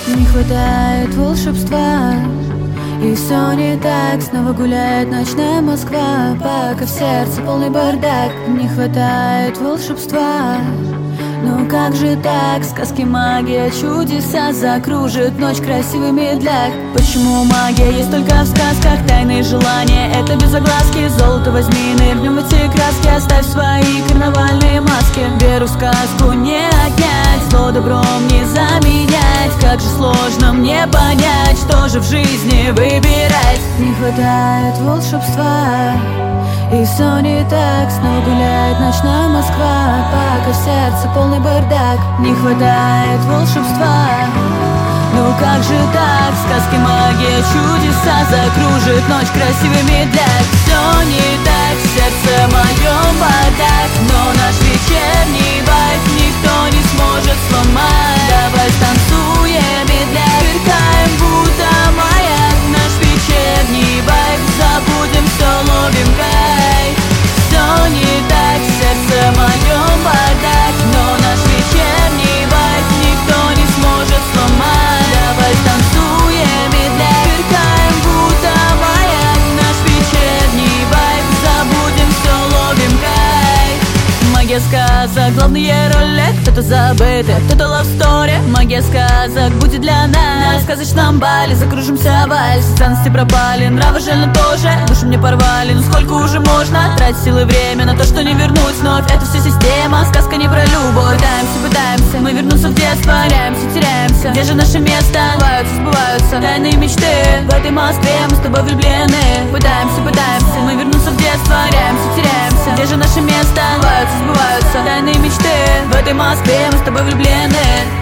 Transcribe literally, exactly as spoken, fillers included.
Не хватает волшебства, и все не так. Снова гуляет ночная Москва, пока в сердце полный бардак. Не хватает волшебства, ну как же так? Сказки, магия, чудеса закружит ночь красивыми для. Почему магия есть только в сказках? Тайные желания — это без огласки. Золото возьми, нырнем в эти краски. Оставь свои карнавальные маски. Веру в сказку не отнять, зло добром не заменять. Как же сложно мне понять, что же в жизни выбирать. Не хватает волшебства, и все не так. Снова гуляет ночная Москва, пока в сердце полный бардак. Не хватает волшебства, ну как же так? Сказки, магия, чудеса закружит ночь красивыми для. Все не так, в сердце моем бардак, но наш вечерний вайб никто не сможет сломать. Давай станцуем медля, сверкаем будто маяк. Наш вечерний вайб, забудем все, ловим кайф. Все не так, в сердце моем бардак, но наш вечерний вайб никто не сможет сломать. Давай станцуем медля, сверкаем будто маяк. Наш вечерний вайб, забудем все, ловим кайф. Магия сказок, главные роли кто-то забытый, кто-то love story. Магия сказок будет для нас. На сказочном бале закружимся вальс. Ценности пропали, нравы жаль, но тоже душу мне порвали. Ну сколько уже можно тратить силы и время на то, что не вернуть вновь? Это все система, сказка не про любовь. Пытаемся, пытаемся мы вернуться в детство, теряемся, теряемся. Где же наше место? Сбываются, сбываются тайные мечты. В этой Москве мы с тобой влюблены. Пытаемся, пытаемся мы вернуться в детство, теряемся, теряемся. Где же наше место? Сбываются, сбываются тайные мечты. В этой Москве мы с тобой влюблены.